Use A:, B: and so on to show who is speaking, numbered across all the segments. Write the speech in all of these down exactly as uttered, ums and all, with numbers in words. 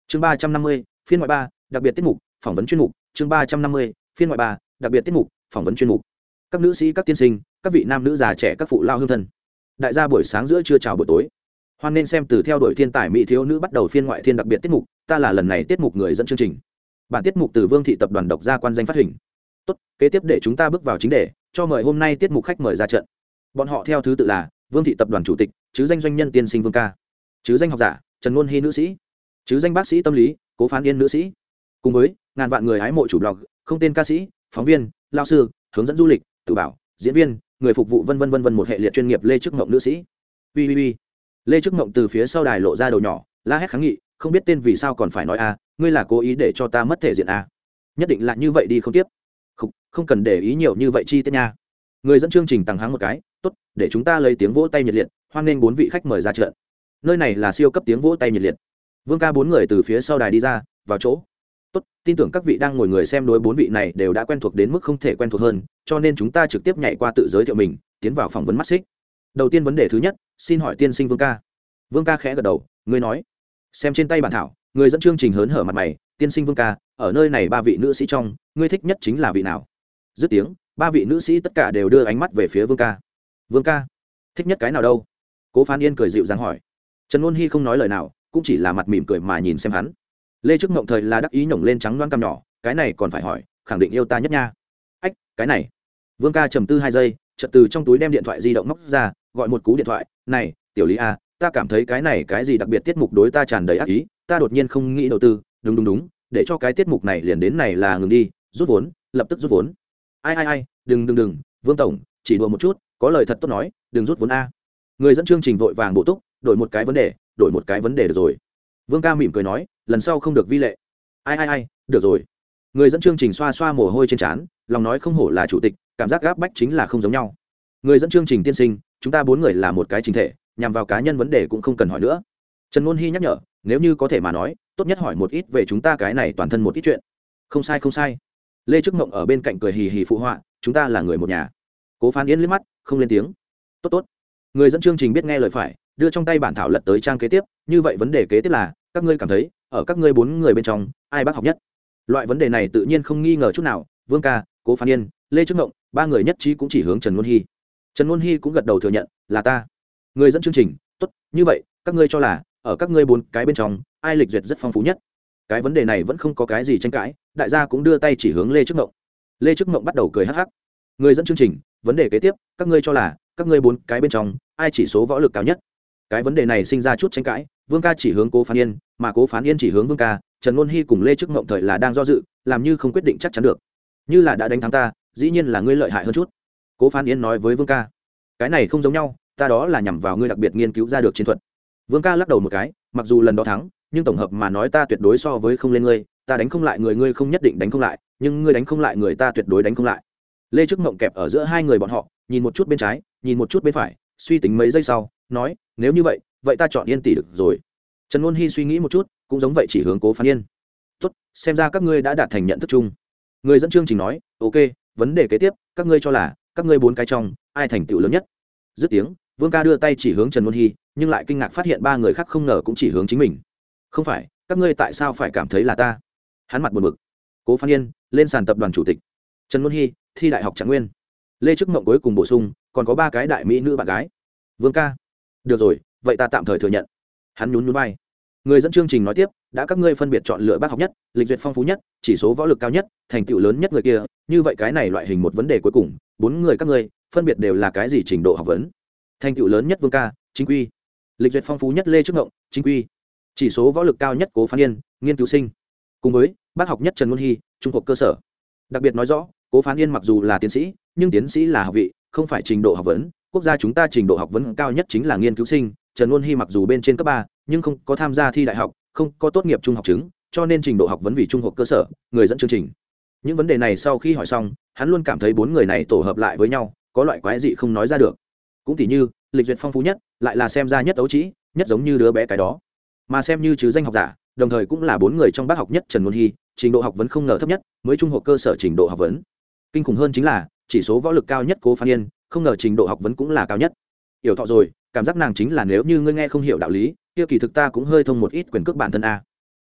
A: chương ba trăm năm mươi phiên ngoại ba đặc biệt tiết mục phỏng vấn chuyên mục chương ba trăm năm mươi phiên ngoại ba đặc biệt tiết mục phỏng vấn chuyên mục. Các nữ sĩ, các tiên sinh, các vị nam nữ già trẻ, các phụ lao hương thân, đại gia buổi sáng giữa trưa chào buổi tối, hoan nên xem từ theo đuổi thiên tài mỹ thiếu nữ bắt đầu phiên ngoại thiên đặc biệt tiết mục. Ta là lần này tiết mục người dẫn chương trình. Bản tiết mục từ Vương thị tập đoàn độc gia quan danh phát hình. Tốt, kế tiếp để chúng ta bước vào chính đề, cho mời hôm nay tiết mục khách mời ra trận. Bọn họ theo thứ tự là Vương thị tập đoàn chủ tịch, chứ danh doanh nhân tiên sinh Vương ca, chứ danh học giả Trần Ngôn Hy nữ sĩ, chứ danh bác sĩ tâm lý Cố Phán Yên nữ sĩ, cùng với ngàn vạn người hái mộ chủ blog, không tên ca sĩ, phóng viên, lao sư, hướng dẫn du lịch, tự bảo, diễn viên, người phục vụ vân vân vân vân một hệ liệt chuyên nghiệp. Lê Trức Mộng nữ sĩ. Ui ui ui. Lê Trức Mộng từ phía sau đài lộ ra đầu nhỏ, la hét kháng nghị, không biết tên vì sao còn phải nói a, ngươi là cố ý để cho ta mất thể diện a? Nhất định là như vậy đi không tiếp. Không, không cần để ý nhiều như vậy chi tiết nha. Người dẫn chương trình tăng háng một cái, tốt, để chúng ta lấy tiếng vỗ tay nhiệt liệt, hoan nghênh bốn vị khách mời ra trận. Nơi này là siêu cấp tiếng vỗ tay nhiệt liệt. Vương ca bốn người từ phía sau đài đi ra, vào chỗ. Tốt, tin tưởng các vị đang ngồi người xem đối bốn vị này đều đã quen thuộc đến mức không thể quen thuộc hơn, cho nên chúng ta trực tiếp nhảy qua tự giới thiệu mình, tiến vào phỏng vấn mắt xích. Đầu tiên vấn đề thứ nhất, xin hỏi tiên sinh Vương ca. Vương ca khẽ gật đầu, ngươi nói. Xem trên tay bản thảo, người dẫn chương trình hớn hở mặt mày, tiên sinh Vương ca, ở nơi này ba vị nữ sĩ trong, ngươi thích nhất chính là vị nào? Dứt tiếng, ba vị nữ sĩ tất cả đều đưa ánh mắt về phía Vương ca. Vương ca, thích nhất cái nào đâu? Cố Phán Yên cười dịu dàng hỏi. Trần Ngôn Hy không nói lời nào, cũng chỉ là mặt mỉm cười mà nhìn xem hắn. Lê Trức Mộng thời là đắc ý nhổng lên trắng loáng cằm nhỏ, cái này còn phải hỏi, khẳng định yêu ta nhất nha. Ách, cái này. Vương ca trầm tư hai giây, chợt từ trong túi đem điện thoại di động móc ra, gọi một cú điện thoại, này, tiểu Lý a, ta cảm thấy cái này cái gì đặc biệt tiết mục đối ta tràn đầy ác ý, ta đột nhiên không nghĩ đầu tư, đúng đúng đúng, để cho cái tiết mục này liền đến này là ngừng đi, rút vốn, lập tức rút vốn. Ai ai ai, đừng đừng đừng, Vương tổng, chỉ đùa một chút, có lời thật tốt nói, đừng rút vốn a. Người dẫn chương trình vội vàng bổ túc, đổi một cái vấn đề, đổi một cái vấn đề được rồi. Vương ca mỉm cười nói, lần sau không được vi lệ. Ai ai ai, được rồi. Người dẫn chương trình xoa xoa mồ hôi trên trán, lòng nói không hổ là chủ tịch, cảm giác gáp bách chính là không giống nhau. Người dẫn chương trình tiên sinh, chúng ta bốn người là một cái chính thể, nhằm vào cá nhân vấn đề cũng không cần hỏi nữa. Trần Ngôn Hy nhắc nhở, nếu như có thể mà nói, tốt nhất hỏi một ít về chúng ta cái này toàn thân một ít chuyện. Không sai không sai. Lê Trức Mộng ở bên cạnh cười hì hì phụ họa, chúng ta là người một nhà. Cố Phán Yên liếc mắt, không lên tiếng. Tốt tốt. Người dẫn chương trình biết nghe lời phải, đưa trong tay bản thảo lật tới trang kế tiếp, như vậy vấn đề kế tiếp là, các ngươi cảm thấy, ở các ngươi bốn người bên trong, ai bác học nhất? Loại vấn đề này tự nhiên không nghi ngờ chút nào, Vương ca, Cố Phán Yên, Lê Trức Mộng, ba người nhất trí cũng chỉ hướng Trần Ngôn Hy. Trần Ngôn Hy cũng gật đầu thừa nhận, là ta. Người dẫn chương trình, tốt, như vậy, các ngươi cho là, ở các ngươi bốn cái bên trong, ai lịch duyệt rất phong phú nhất? Cái vấn đề này vẫn không có cái gì tranh cãi, đại gia cũng đưa tay chỉ hướng Lê Trức Mộng. Lê Trức Mộng bắt đầu cười hắc hắc. Người dẫn chương trình, vấn đề kế tiếp, các ngươi cho là, các ngươi bốn cái bên trong, ai chỉ số võ lực cao nhất? Cái vấn đề này sinh ra chút tranh cãi, Vương ca chỉ hướng Cố Phán Yên, mà Cố Phán Yên chỉ hướng Vương ca, Trần Ngôn Hy cùng Lê Trức Mộng thời là đang do dự, làm như không quyết định chắc chắn được. Như là đã đánh thắng ta, dĩ nhiên là ngươi lợi hại hơn chút. Cố Phán Yên nói với Vương ca, cái này không giống nhau, ta đó là nhằm vào ngươi đặc biệt nghiên cứu ra được chiến thuật. Vương ca lắc đầu một cái, mặc dù lần đó thắng, nhưng tổng hợp mà nói ta tuyệt đối so với không lên ngươi, ta đánh không lại người ngươi không nhất định đánh không lại, nhưng ngươi đánh không lại người ta tuyệt đối đánh không lại. Lê Trức Mộng kẹp ở giữa hai người bọn họ, nhìn một chút bên trái, nhìn một chút bên phải, suy tính mấy giây sau, nói, nếu như vậy, vậy ta chọn Yên tỷ được rồi. Trần Ngôn Hy suy nghĩ một chút, cũng giống vậy chỉ hướng Cố Phán Yên. Tốt, xem ra các ngươi đã đạt thành nhận thức chung. Người dẫn chương trình nói, ok, vấn đề kế tiếp, các ngươi cho là, các ngươi bốn cái trong, ai thành tựu lớn nhất? Dứt tiếng, Vương ca đưa tay chỉ hướng Trần Ngôn Hy, nhưng lại kinh ngạc phát hiện ba người khác không ngờ cũng chỉ hướng chính mình. Không phải, các ngươi tại sao phải cảm thấy là ta? Hắn mặt buồn bực. Cố Phán Yên, lên sàn tập đoàn chủ tịch. Trần Ngôn Hy, thi đại học Trạng Nguyên. Lê Trức Mộng cuối cùng bổ sung, còn có ba cái đại mỹ nữ bạn gái. Vương ca, được rồi, vậy ta tạm thời thừa nhận. Hắn nhún nhún vai. Người dẫn chương trình nói tiếp, đã các ngươi phân biệt chọn lựa bác học nhất, lịch duyệt phong phú nhất, chỉ số võ lực cao nhất, thành tựu lớn nhất người kia, như vậy cái này loại hình một vấn đề cuối cùng, bốn người các ngươi phân biệt đều là cái gì trình độ học vấn? Thành tựu lớn nhất Vương ca, chính quy. Lịch duyệt phong phú nhất Lê Trức Mộng, chính quy. Chỉ số võ lực cao nhất Cố Phán Yên, nghiên cứu sinh. Cùng với bác học nhất Trần Ngôn Hy, trung học cơ sở. Đặc biệt nói rõ, Cố Phán Yên mặc dù là tiến sĩ, nhưng tiến sĩ là học vị, không phải trình độ học vấn. Quốc gia chúng ta trình độ học vấn cao nhất chính là nghiên cứu sinh. Trần Ngôn Hy mặc dù bên trên cấp ba, nhưng không có tham gia thi đại học, không có tốt nghiệp trung học chứng, cho nên trình độ học vấn vì trung học cơ sở. Người dẫn chương trình, những vấn đề này sau khi hỏi xong, hắn luôn cảm thấy bốn người này tổ hợp lại với nhau, có loại quái dị không nói ra được. Cũng tỉ như, lịch duyệt phong phú nhất, lại là xem ra nhất ấu trĩ, nhất giống như đứa bé cái đó. Mà xem như chứ danh học giả, đồng thời cũng là bốn người trong bác học nhất Trần Ngôn Hy, trình độ học vấn không ngờ thấp nhất, mới trung học cơ sở trình độ học vấn. Kinh khủng hơn chính là, chỉ số võ lực cao nhất Cố Phán Yên, không ngờ trình độ học vấn cũng là cao nhất. Hiểu thọ rồi, cảm giác nàng chính là nếu như ngươi nghe không hiểu đạo lý, kia kỳ thực ta cũng hơi thông một ít quyền cước bản thân a.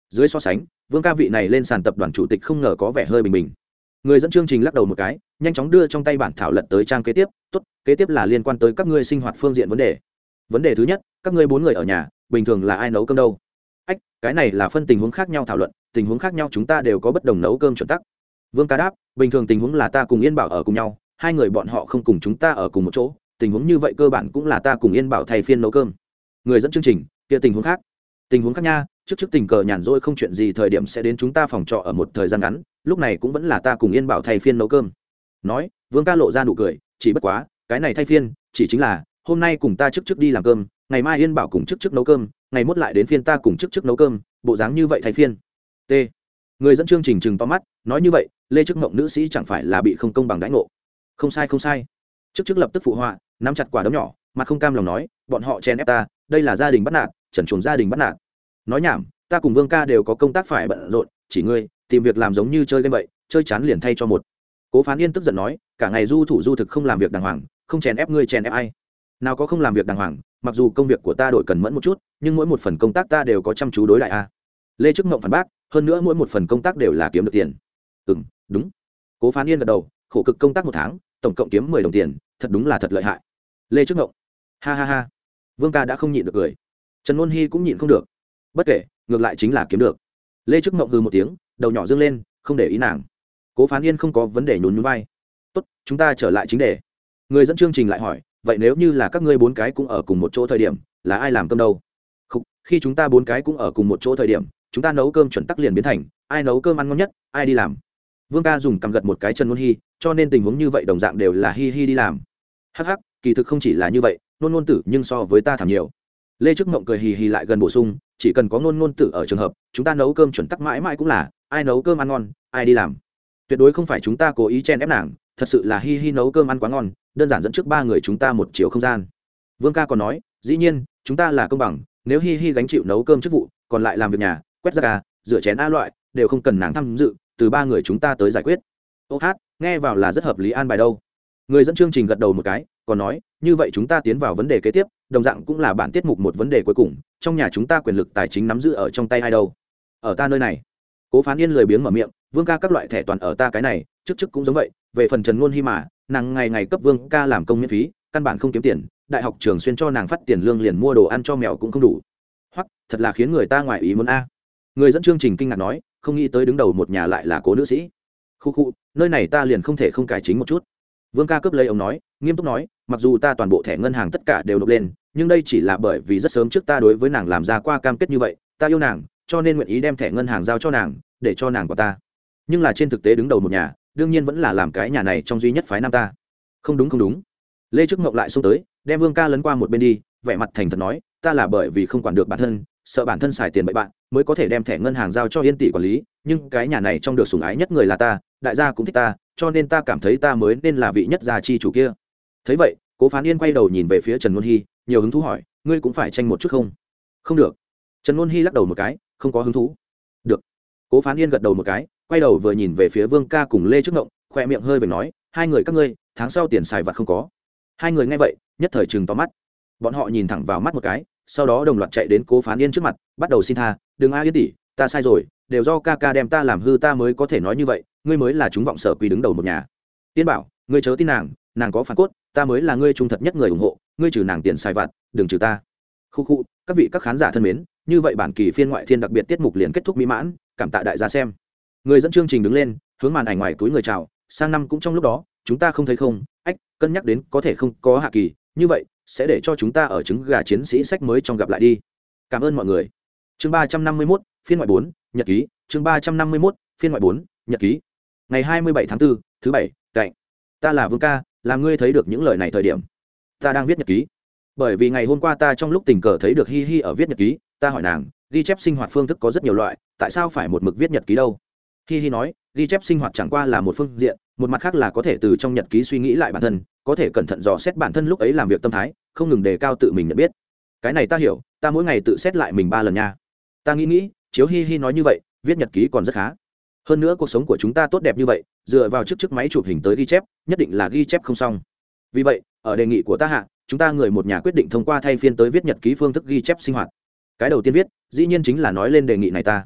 A: Dưới so sánh, Vương ca vị này lên sàn tập đoàn chủ tịch không ngờ có vẻ hơi bình bình. Người dẫn chương trình lắc đầu một cái, nhanh chóng đưa trong tay bản thảo lật tới trang kế tiếp. Tốt, kế tiếp là liên quan tới các ngươi sinh hoạt phương diện vấn đề. Vấn đề thứ nhất, các ngươi bốn người ở nhà, bình thường là ai nấu cơm đâu? Ách, cái này là phân tình huống khác nhau thảo luận, tình huống khác nhau chúng ta đều có bất đồng nấu cơm chuẩn tắc. Vương ca đáp, bình thường tình huống là ta cùng Yên Bảo ở cùng nhau, hai người bọn họ không cùng chúng ta ở cùng một chỗ, tình huống như vậy cơ bản cũng là ta cùng Yên Bảo thay phiên nấu cơm. Người dẫn chương trình, kia tình huống khác. Tình huống khác nha, trước trước tình cờ nhàn rỗi không chuyện gì thời điểm sẽ đến chúng ta phòng trọ ở một thời gian ngắn, lúc này cũng vẫn là ta cùng Yên Bảo thay phiên nấu cơm. Nói, Vương ca lộ ra nụ cười, chỉ bất quá, cái này thay phiên, chỉ chính là hôm nay cùng ta trước trước đi làm cơm, ngày mai Yên Bảo cùng trước trước nấu cơm, ngày mốt lại đến phiên ta cùng trước trước nấu cơm, bộ dáng như vậy thay phiên. T. Người dẫn chương trình trừng to mắt, nói như vậy, Lê Trước Ngộng nữ sĩ chẳng phải là bị không công bằng đãi ngộ? Không sai không sai. Trước trước lập tức phụ họa, nắm chặt quả đấm nhỏ, mặt không cam lòng nói, bọn họ chen ép ta, đây là gia đình bắt nạt, trần truồng gia đình bắt nạt. Nói nhảm, ta cùng Vương ca đều có công tác phải bận rộn, chỉ ngươi tìm việc làm giống như chơi game vậy, chơi chán liền thay cho một. Cố Phán Yên tức giận nói, cả ngày du thủ du thực không làm việc đàng hoàng, không chèn ép ngươi chèn ép ai? Nào có không làm việc đàng hoàng, mặc dù công việc của ta đổi cần mẫn một chút, nhưng mỗi một phần công tác ta đều có chăm chú đối lại a. Lê Trước Ngộng phản bác, hơn nữa mỗi một phần công tác đều là kiếm được tiền. Ừm, đúng. Cố Phán Yên gật đầu, khổ cực công tác một tháng, tổng cộng kiếm mười đồng tiền, thật đúng là thật lợi hại. Lê Trước Ngộng, ha ha ha. Vương ca đã không nhịn được cười, Trần Luân Hi cũng nhịn không được. Bất kể, ngược lại chính là kiếm được. Lê Trước Ngộng hừ một tiếng, đầu nhỏ dương lên, không để ý nàng. Cố Phán Yên không có vấn đề nhún nhún vai. Tốt, chúng ta trở lại chính đề. Người dẫn chương trình lại hỏi, vậy nếu như là các ngươi bốn cái cũng ở cùng một chỗ thời điểm, là ai làm cơm đâu? Không, khi chúng ta bốn cái cũng ở cùng một chỗ thời điểm, chúng ta nấu cơm chuẩn tắc liền biến thành ai nấu cơm ăn ngon nhất, ai đi làm. Vương ca dùng cầm gật một cái Trần Luân Hi, cho nên tình huống như vậy đồng dạng đều là Hi Hi đi làm. Hắc hắc, kỳ thực không chỉ là như vậy, nôn nôn tử nhưng so với ta thảm nhiều. Lê Trước Ngộng cười hì hì lại gần bổ sung, chỉ cần có nôn nôn tử ở trường hợp, chúng ta nấu cơm chuẩn tắc mãi mãi cũng là ai nấu cơm ăn ngon, ai đi làm. Tuyệt đối không phải chúng ta cố ý chen ép nàng, thật sự là Hi Hi nấu cơm ăn quá ngon, đơn giản dẫn trước ba người chúng ta một chiều không gian. Vương ca còn nói, dĩ nhiên, chúng ta là công bằng, nếu Hi Hi gánh chịu nấu cơm chức vụ, còn lại làm việc nhà, quét rác gà, rửa chén a loại, đều không cần nàng tham dự, từ ba người chúng ta tới giải quyết. Ô hát, nghe vào là rất hợp lý an bài đâu. Người dẫn chương trình gật đầu một cái, còn nói, như vậy chúng ta tiến vào vấn đề kế tiếp, đồng dạng cũng là bản tiết mục một vấn đề cuối cùng, trong nhà chúng ta quyền lực tài chính nắm giữ ở trong tay ai đâu? Ở ta nơi này. Cố Phán Yên lười biếng mở miệng, Vương ca các loại thẻ toàn ở ta cái này, trước trước cũng giống vậy, về phần Trần Luân Hi mà, nàng ngày ngày cấp Vương ca làm công miễn phí, căn bản không kiếm tiền, đại học trường xuyên cho nàng phát tiền lương liền mua đồ ăn cho mèo cũng không đủ. Hoặc, thật là khiến người ta ngoài ý muốn a. Người dẫn chương trình kinh ngạc nói, không nghĩ tới đứng đầu một nhà lại là Cố nữ sĩ. Khu khu, nơi này ta liền không thể không cải chính một chút. Vương ca cướp lấy ông nói, nghiêm túc nói, mặc dù ta toàn bộ thẻ ngân hàng tất cả đều nộp lên, nhưng đây chỉ là bởi vì rất sớm trước ta đối với nàng làm ra qua cam kết như vậy, ta yêu nàng, cho nên nguyện ý đem thẻ ngân hàng giao cho nàng, để cho nàng của ta. Nhưng là trên thực tế đứng đầu một nhà, đương nhiên vẫn là làm cái nhà này trong duy nhất phái nam ta. Không đúng không đúng. Lê Trước Ngộng lại xông tới, đem Vương ca lấn qua một bên đi, vẻ mặt thành thật nói, ta là bởi vì không quản được bản thân, sợ bản thân xài tiền bậy bạn, mới có thể đem thẻ ngân hàng giao cho Yên tỷ quản lý, nhưng cái nhà này trong được sủng ái nhất người là ta, đại gia cũng thích ta, cho nên ta cảm thấy ta mới nên là vị nhất gia chi chủ kia. Thấy vậy, Cố Phán Yên quay đầu nhìn về phía Trần Luân Hi, nhiều hứng thú hỏi, ngươi cũng phải tranh một chút không? Không được. Trần Luân Hi lắc đầu một cái, không có hứng thú. Được. Cố Phán Yên gật đầu một cái, quay đầu vừa nhìn về phía Vương ca cùng Lê Trước Ngộng, khoe miệng hơi vểnh nói, hai người các ngươi, tháng sau tiền xài vặt không có. Hai người nghe vậy, nhất thời trừng to mắt. Bọn họ nhìn thẳng vào mắt một cái, sau đó đồng loạt chạy đến Cố Phán Yên trước mặt, bắt đầu xin tha, đừng a Yên tỷ, ta sai rồi, đều do ca ca đem ta làm hư ta mới có thể nói như vậy, ngươi mới là chúng vọng sở quy đứng đầu một nhà. Yên bảo, ngươi chớ tin nàng, nàng có phản cốt, ta mới là ngươi trung thật nhất người ủng hộ, ngươi trừ nàng tiền xài vặt, đừng trừ ta. Khu khu, các vị các khán giả thân mến, như vậy bản kỳ phiên ngoại thiên đặc biệt tiết mục liền kết thúc mỹ mãn, cảm tạ đại gia xem. Người dẫn chương trình đứng lên, hướng màn ảnh ngoài túi người chào, sang năm cũng trong lúc đó, chúng ta không thấy không, ách, cân nhắc đến có thể không có hạ kỳ, như vậy sẽ để cho chúng ta ở trứng gà chiến sĩ sách mới trong gặp lại đi. Cảm ơn mọi người. Chương ba trăm năm mươi mốt, phiên ngoại bốn, nhật ký, chương ba trăm năm mươi mốt, phiên ngoại bốn, nhật ký. Ngày hai mươi bảy tháng tư, thứ bảy, cạnh. Ta là Vương ca, làm ngươi thấy được những lời này thời điểm, ta đang viết nhật ký. Bởi vì ngày hôm qua ta trong lúc tình cờ thấy được Hi Hi ở viết nhật ký, ta hỏi nàng, ghi chép sinh hoạt phương thức có rất nhiều loại, tại sao phải một mực viết nhật ký đâu? Hi Hi nói, ghi chép sinh hoạt chẳng qua là một phương diện, một mặt khác là có thể từ trong nhật ký suy nghĩ lại bản thân, có thể cẩn thận dò xét bản thân lúc ấy làm việc tâm thái, không ngừng đề cao tự mình nhận biết. Cái này ta hiểu, ta mỗi ngày tự xét lại mình ba lần nha. Ta nghĩ nghĩ, chiếu Hi Hi nói như vậy, viết nhật ký còn rất khá. Hơn nữa cuộc sống của chúng ta tốt đẹp như vậy, dựa vào chiếc chiếc máy chụp hình tới ghi chép, nhất định là ghi chép không xong. Vì vậy, ở đề nghị của ta hạ, chúng ta người một nhà quyết định thông qua thay phiên tới viết nhật ký phương thức ghi chép sinh hoạt. Cái đầu tiên viết, dĩ nhiên chính là nói lên đề nghị này ta.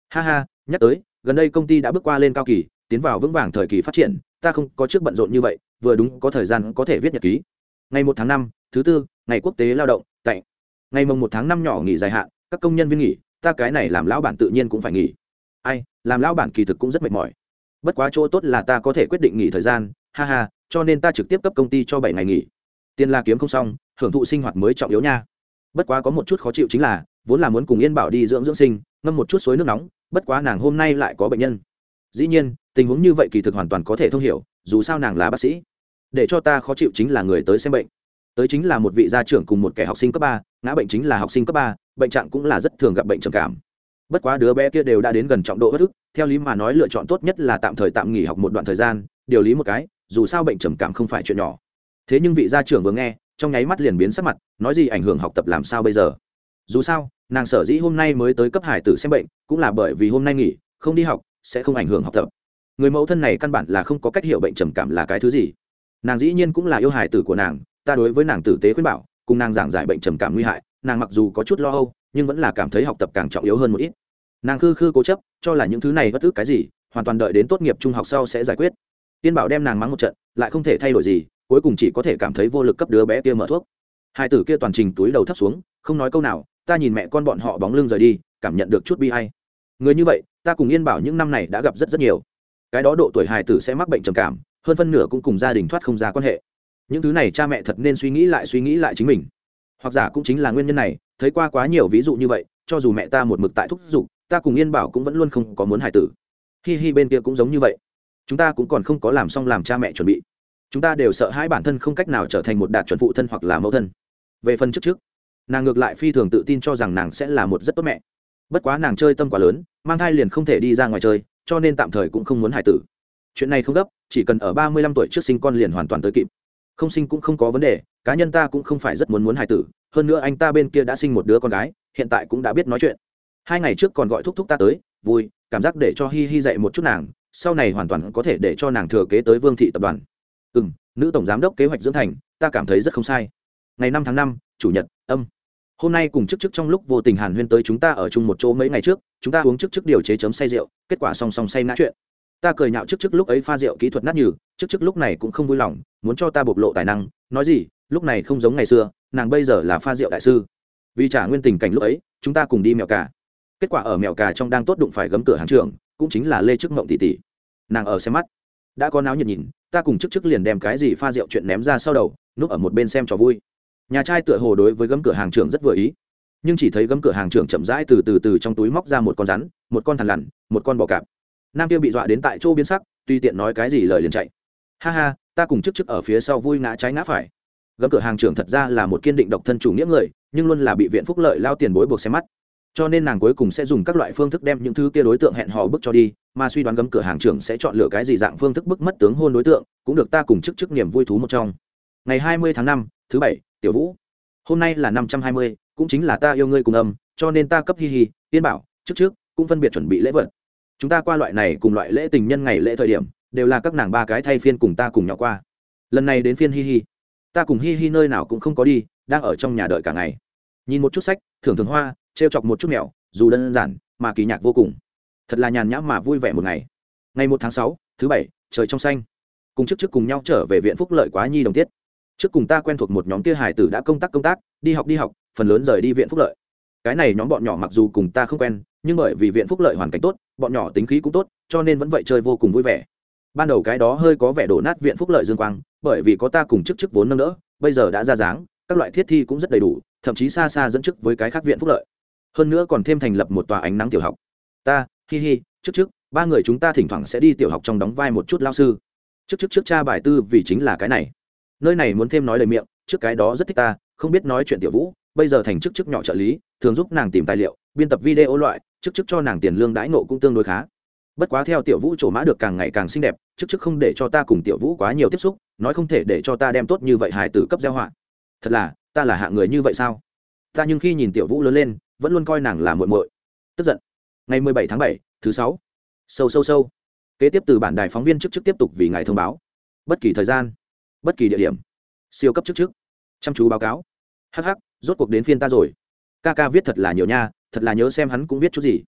A: Ha ha, nhắc tới gần đây công ty đã bước qua lên cao kỳ, tiến vào vững vàng thời kỳ phát triển, ta không có trước bận rộn như vậy, vừa đúng có thời gian có thể viết nhật ký. Ngày một tháng năm thứ tư, ngày quốc tế lao động tại ngày mồng một tháng năm nhỏ nghỉ dài hạn, các công nhân viên nghỉ, ta cái này làm lão bản tự nhiên cũng phải nghỉ. Ai, làm lão bản kỳ thực cũng rất mệt mỏi, bất quá chỗ tốt là ta có thể quyết định nghỉ thời gian, ha ha, cho nên ta trực tiếp cấp công ty cho bảy ngày nghỉ. Tiền là kiếm không xong, hưởng thụ sinh hoạt mới trọng yếu nha. Bất quá có một chút khó chịu chính là vốn là muốn cùng Yên Bảo đi dưỡng dưỡng sinh, ngâm một chút suối nước nóng, bất quá nàng hôm nay lại có bệnh nhân. Dĩ nhiên tình huống như vậy kỳ thực hoàn toàn có thể thông hiểu, dù sao nàng là bác sĩ. Để cho ta khó chịu chính là người tới xem bệnh, tới chính là một vị gia trưởng cùng một kẻ học sinh cấp ba, ngã bệnh chính là học sinh cấp ba, bệnh trạng cũng là rất thường gặp bệnh trầm cảm. Bất quá đứa bé kia đều đã đến gần trọng độ bất ức, theo lý mà nói lựa chọn tốt nhất là tạm thời tạm nghỉ học một đoạn thời gian, điều lý một cái, dù sao bệnh trầm cảm không phải chuyện nhỏ. Thế nhưng vị gia trưởng vừa nghe, trong nháy mắt liền biến sắc mặt, nói gì ảnh hưởng học tập làm sao bây giờ? Dù sao nàng sở dĩ hôm nay mới tới cấp hải tử xem bệnh cũng là bởi vì hôm nay nghỉ không đi học sẽ không ảnh hưởng học tập. Người mẫu thân này căn bản là không có cách hiểu bệnh trầm cảm là cái thứ gì. Nàng dĩ nhiên cũng là yêu hải tử của nàng, ta đối với nàng tử tế khuyên bảo cùng nàng giảng giải bệnh trầm cảm nguy hại, nàng mặc dù có chút lo âu nhưng vẫn là cảm thấy học tập càng trọng yếu hơn một ít. Nàng khư khư cố chấp cho là những thứ này bất ức cái gì hoàn toàn đợi đến tốt nghiệp trung học sau sẽ giải quyết. Tiên Bảo đem nàng mắng một trận lại không thể thay đổi gì, cuối cùng chỉ có thể cảm thấy vô lực cấp đứa bé kia mở thuốc. Hai tử kia toàn trình túi đầu thấp xuống không nói câu nào, ta nhìn mẹ con bọn họ bóng lưng rời đi cảm nhận được chút bi hay. Người như vậy ta cùng Yên Bảo những năm này đã gặp rất rất nhiều, cái đó độ tuổi hài tử sẽ mắc bệnh trầm cảm hơn phân nửa cũng cùng gia đình thoát không ra quan hệ. Những thứ này cha mẹ thật nên suy nghĩ lại suy nghĩ lại chính mình, hoặc giả cũng chính là nguyên nhân này thấy qua quá nhiều ví dụ như vậy, cho dù mẹ ta một mực tại thúc giục, ta cùng Yên Bảo cũng vẫn luôn không có muốn hài tử. Hi hi bên kia cũng giống như vậy, chúng ta cũng còn không có làm xong làm cha mẹ chuẩn bị, chúng ta đều sợ hãi bản thân không cách nào trở thành một đạt chuẩn phụ thân hoặc là mẫu thân. Về phần trước trước nàng ngược lại phi thường tự tin cho rằng nàng sẽ là một rất tốt mẹ, bất quá nàng chơi tâm quá lớn, mang thai liền không thể đi ra ngoài chơi, cho nên tạm thời cũng không muốn hài tử. Chuyện này không gấp, chỉ cần ở ba mươi lăm tuổi trước sinh con liền hoàn toàn tới kịp, không sinh cũng không có vấn đề. Cá nhân ta cũng không phải rất muốn muốn hài tử, hơn nữa anh ta bên kia đã sinh một đứa con gái, hiện tại cũng đã biết nói chuyện. Hai ngày trước còn gọi thúc thúc ta tới, vui cảm giác để cho Hi Hi dạy một chút nàng, sau này hoàn toàn có thể để cho nàng thừa kế tới Vương thị tập đoàn. Ừ, nữ tổng giám đốc kế hoạch dưỡng thành, ta cảm thấy rất không sai. Ngày năm tháng năm chủ nhật âm, hôm nay cùng chức chức trong lúc vô tình hàn huyên tới chúng ta ở chung một chỗ mấy ngày trước, chúng ta uống chức chức điều chế chấm say rượu, kết quả song song say ngã chuyện. Ta cười nhạo chức chức lúc ấy pha rượu kỹ thuật nát nhừ, chức chức lúc này cũng không vui lòng muốn cho ta bộc lộ tài năng, nói gì lúc này không giống ngày xưa, nàng bây giờ là pha rượu đại sư. Vì trả nguyên tình cảnh lúc ấy chúng ta cùng đi mèo cà, kết quả ở mèo cà trong đang tốt đụng phải gấm cửa hàng trưởng, cũng chính là Lê Chức Mộng tỷ tỷ. Nàng ở xem mắt đã có náo nhiệt nhìn, ta cùng chức chức liền đem cái gì pha rượu chuyện ném ra sau đầu, núp ở một bên xem trò vui. Nhà trai tựa hồ đối với gấm cửa hàng trưởng rất vừa ý, nhưng chỉ thấy gấm cửa hàng trưởng chậm rãi từ từ từ trong túi móc ra một con rắn, một con thằn lằn, một con bò cạp. Nam kia bị dọa đến tại chỗ biến sắc, tùy tiện nói cái gì lời liền chạy. Ha ha, ta cùng chức chức ở phía sau vui ngã trái ngã phải. Gấm cửa hàng trưởng thật ra là một kiên định độc thân chủ nghĩa người, nhưng luôn là bị viện phúc lợi lao tiền bối buộc xem mắt, cho nên nàng cuối cùng sẽ dùng các loại phương thức đem những thứ kia đối tượng hẹn hò bức cho đi, mà suy đoán gấm cửa hàng trưởng sẽ chọn lựa cái gì dạng phương thức bức mất tướng hôn đối tượng, cũng được ta cùng chức chức niềm vui thú một trong. Ngày hai mươi tháng năm thứ bảy, Tiểu Vũ. Hôm nay là năm trăm hai mươi, cũng chính là ta yêu ngươi cùng âm, cho nên ta cấp Hi Hi, Yên Bảo, chức trước cũng phân biệt chuẩn bị lễ vật. Chúng ta qua loại này cùng loại lễ tình nhân ngày lễ thời điểm, đều là các nàng ba cái thay phiên cùng ta cùng nhau qua. Lần này đến phiên Hi Hi, ta cùng Hi Hi nơi nào cũng không có đi, đang ở trong nhà đợi cả ngày, nhìn một chút sách, thưởng thường hoa, trêu chọc một chút mèo, dù đơn giản mà kỳ nhạc vô cùng, thật là nhàn nhã mà vui vẻ một ngày. Ngày một tháng sáu thứ bảy, trời trong xanh, cùng trước trước cùng nhau trở về viện phúc lợi quá nhi đồng tiết. Trước cùng ta quen thuộc một nhóm kia hài tử đã công tác công tác, đi học đi học, phần lớn rời đi viện phúc lợi. Cái này nhóm bọn nhỏ mặc dù cùng ta không quen, nhưng bởi vì viện phúc lợi hoàn cảnh tốt, bọn nhỏ tính khí cũng tốt, cho nên vẫn vậy chơi vô cùng vui vẻ. Ban đầu cái đó hơi có vẻ đổ nát viện phúc lợi dương quang, bởi vì có ta cùng chức chức vốn nâng đỡ, bây giờ đã ra dáng, các loại thiết thi cũng rất đầy đủ, thậm chí xa xa dẫn chức với cái khác viện phúc lợi. Hơn nữa còn thêm thành lập một tòa ánh nắng tiểu học. Ta, Hi Hi, chức chức, ba người chúng ta thỉnh thoảng sẽ đi tiểu học trong đóng vai một chút lao sư. Chức chức trước cha bài tư vì chính là cái này. Nơi này muốn thêm nói lời miệng, trước cái đó rất thích ta, không biết nói chuyện Tiểu Vũ, bây giờ thành chức chức nhỏ trợ lý, thường giúp nàng tìm tài liệu, biên tập video loại, chức chức cho nàng tiền lương đãi ngộ cũng tương đối khá. Bất quá theo Tiểu Vũ trổ mã được càng ngày càng xinh đẹp, chức chức không để cho ta cùng Tiểu Vũ quá nhiều tiếp xúc, nói không thể để cho ta đem tốt như vậy hài tử cấp gieo họa. Thật là, ta là hạng người như vậy sao? Ta nhưng khi nhìn Tiểu Vũ lớn lên, vẫn luôn coi nàng là muội muội. Tức giận. Ngày mười bảy tháng bảy, thứ sáu. Sâu sâu sâu. Kế tiếp từ bản đài phóng viên chức chức tiếp tục vì ngài thông báo. Bất kỳ thời gian, bất kỳ địa điểm, siêu cấp chức chức, chăm chú báo cáo. Hắc hắc, rốt cuộc đến phiên ta rồi. Ca ca viết thật là nhiều nha, thật là nhớ xem hắn cũng viết chút gì.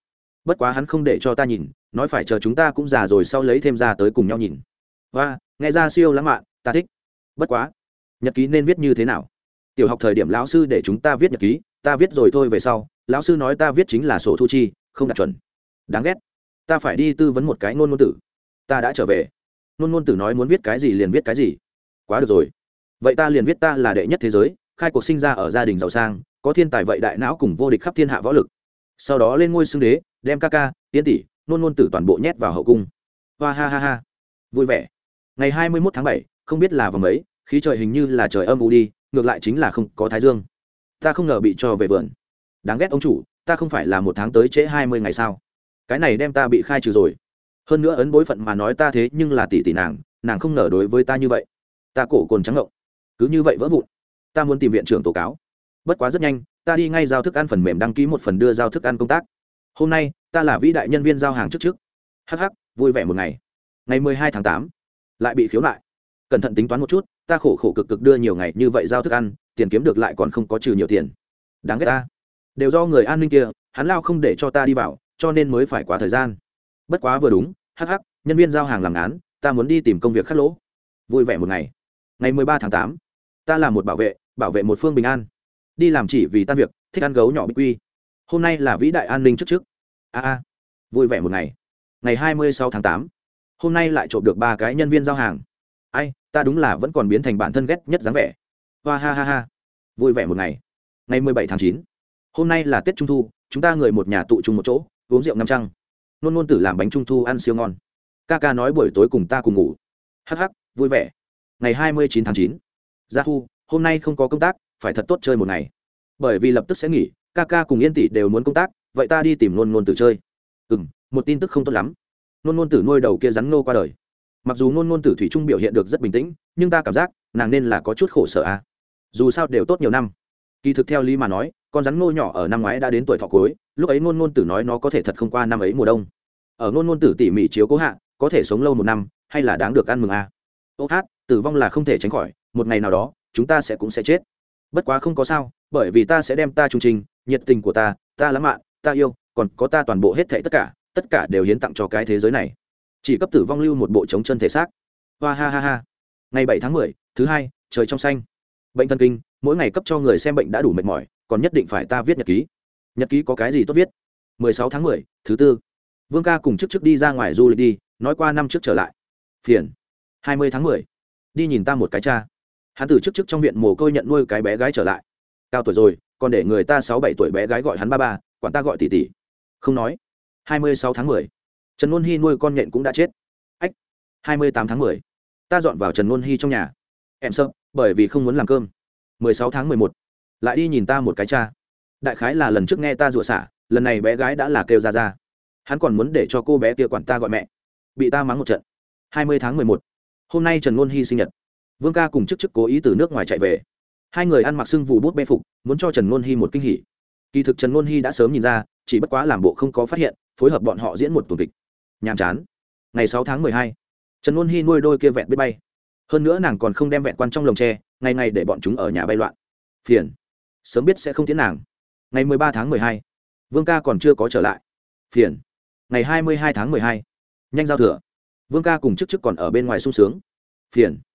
A: bất quá hắn không để cho ta nhìn, nói phải chờ chúng ta cũng già rồi sau lấy thêm ra tới cùng nhau nhìn. Và nghe ra siêu lãng mạn, ta thích. Bất quá nhật ký nên viết như thế nào? Tiểu học thời điểm lão sư để chúng ta viết nhật ký, ta viết rồi thôi, về sau lão sư nói ta viết chính là sổ thu chi, không đạt chuẩn. Đáng ghét. Ta phải đi tư vấn một cái Nôn Nôn tử. Ta đã trở về. Nôn Nôn tử nói muốn viết cái gì liền viết cái gì. Quá được rồi. Vậy ta liền viết ta là đệ nhất thế giới, khai cuộc sinh ra ở gia đình giàu sang, có thiên tài vậy đại não cùng vô địch khắp thiên hạ võ lực. Sau đó lên ngôi xưng đế, đem ca ca, Tiên tỷ, Nôn Nôn tử toàn bộ nhét vào hậu cung. Hoa ha ha ha. Vui vẻ. Ngày hai mươi mốt tháng bảy, không biết là vào mấy, khí trời hình như là trời âm u đi, ngược lại chính là không có thái dương. Ta không ngờ bị cho về vườn. Đáng ghét ông chủ, ta không phải là một tháng tới trễ hai mươi ngày sao? Cái này đem ta bị khai trừ rồi. Hơn nữa ấn bối phận mà nói ta thế nhưng là tỷ tỷ nàng, nàng không ngờ đối với ta như vậy. Ta cổ cồn trắng ngộng, cứ như vậy vỡ vụn. Ta muốn tìm viện trưởng tố cáo. Bất quá rất nhanh, ta đi ngay giao thức ăn phần mềm đăng ký một phần đưa giao thức ăn công tác. Hôm nay ta là vĩ đại nhân viên giao hàng trước trước. Hắc hắc, vui vẻ một ngày. Ngày mười hai tháng tám, lại bị khiếu nại. Cẩn thận tính toán một chút, ta khổ khổ cực cực đưa nhiều ngày như vậy giao thức ăn, tiền kiếm được lại còn không có trừ nhiều tiền. Đáng ghét ta. Đều do người an ninh kia, hắn lao không để cho ta đi vào, cho nên mới phải quá thời gian. Bất quá vừa đúng, hắc hắc, nhân viên giao hàng làm án, ta muốn đi tìm công việc khác lỗ. Vui vẻ một ngày. Ngày mười ba tháng tám, ta là một bảo vệ, bảo vệ một phương bình an. Đi làm chỉ vì tan việc, thích ăn gấu nhỏ bích quy. Hôm nay là vĩ đại an ninh trước trước. A a, vui vẻ một ngày. Ngày hai mươi sáu tháng tám, hôm nay lại trộm được ba cái nhân viên giao hàng. Ai, ta đúng là vẫn còn biến thành bản thân ghét nhất dáng vẻ. Hoa ha ha ha. Vui vẻ một ngày. Ngày mười bảy tháng chín, hôm nay là Tết Trung thu, chúng ta người một nhà tụ chung một chỗ, uống rượu năm trăng. Nôn Nôn tử làm bánh trung thu ăn siêu ngon. Ca ca nói buổi tối cùng ta cùng ngủ. Hắc hắc, vui vẻ. Ngày hai mươi chín tháng chín, Yahoo, hôm nay không có công tác, phải thật tốt chơi một ngày. Bởi vì lập tức sẽ nghỉ, ca ca cùng Yên tỷ đều muốn công tác, vậy ta đi tìm Nôn Nôn tử chơi. Ừm, một tin tức không tốt lắm. Nôn Nôn tử nuôi đầu kia rắn nô qua đời. Mặc dù Nôn Nôn tử thủy chung biểu hiện được rất bình tĩnh, nhưng ta cảm giác nàng nên là có chút khổ sở a. À. Dù sao đều tốt nhiều năm. Kỳ thực theo lý mà nói, con rắn nô nhỏ ở năm ngoái đã đến tuổi thọ cuối, lúc ấy Nôn Nôn tử nói nó có thể thật không qua năm ấy mùa đông. Ở Nôn Nôn tử tỉ mỉ chiếu cố hạ, có thể sống lâu một năm, hay là đáng được ăn mừng a. À. Ô hát, tử vong là không thể tránh khỏi, một ngày nào đó, chúng ta sẽ cũng sẽ chết. Bất quá không có sao, bởi vì ta sẽ đem ta trung trình, nhiệt tình của ta, ta lãng mạn, ta yêu, còn có ta toàn bộ hết thảy tất cả, tất cả đều hiến tặng cho cái thế giới này. Chỉ cấp tử vong lưu một bộ chống chân thể xác. Hoa ha ha ha. Ngày bảy tháng mười, thứ hai, trời trong xanh. Bệnh thần kinh, mỗi ngày cấp cho người xem bệnh đã đủ mệt mỏi, còn nhất định phải ta viết nhật ký. Nhật ký có cái gì tốt viết? mười sáu tháng mười, thứ tư. Vương ca cùng trước trước đi ra ngoài du lịch đi, nói qua năm trước trở lại. Phiền. hai mươi tháng mười. Đi nhìn ta một cái cha. Hắn từ trước trước trong viện mồ côi nhận nuôi cái bé gái trở lại. Cao tuổi rồi, còn để người ta sáu bảy tuổi bé gái gọi hắn ba ba, quản ta gọi tỷ tỷ. Không nói. hai mươi sáu tháng mười. Trần Nôn Hi nuôi con nhện cũng đã chết. Ách. hai mươi tám tháng mười. Ta dọn vào Trần Nôn Hi trong nhà. Em sợ, bởi vì không muốn làm cơm. mười sáu tháng mười một. Lại đi nhìn ta một cái cha. Đại khái là lần trước nghe ta rủa xả, lần này bé gái đã là kêu ra ra. Hắn còn muốn để cho cô bé kia quản ta gọi mẹ. Bị ta mắng một trận. hai mươi tháng mười một. Hôm nay Trần Nôn Hi sinh nhật. Vương ca cùng chức chức cố ý từ nước ngoài chạy về. Hai người ăn mặc sưng vụ bút bê phục, muốn cho Trần Nôn Hi một kinh hỉ. Kỳ thực Trần Nôn Hi đã sớm nhìn ra, chỉ bất quá làm bộ không có phát hiện, phối hợp bọn họ diễn một tuần kịch. Nhàm chán. Ngày sáu tháng mười hai, Trần Nôn Hi nuôi đôi kia vẹn biết bay. Hơn nữa nàng còn không đem vẹn quan trong lồng tre, ngày ngày để bọn chúng ở nhà bay loạn. Phiền. Sớm biết sẽ không tiến nàng. Ngày mười ba tháng mười hai, Vương ca còn chưa có trở lại. Phiền. Ngày hai mươi hai tháng mười hai, nhanh giao thừa. Vương ca cùng chức chức còn ở bên ngoài sung sướng. Phiền.